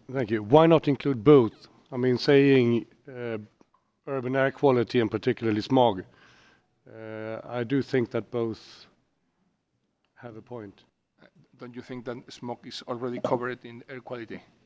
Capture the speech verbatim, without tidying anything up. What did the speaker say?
Thank you. Why not include both? I mean, saying uh, urban air quality and particularly smog. Uh, I do think that both have a point. Don't you think that smoke is already covered in air quality?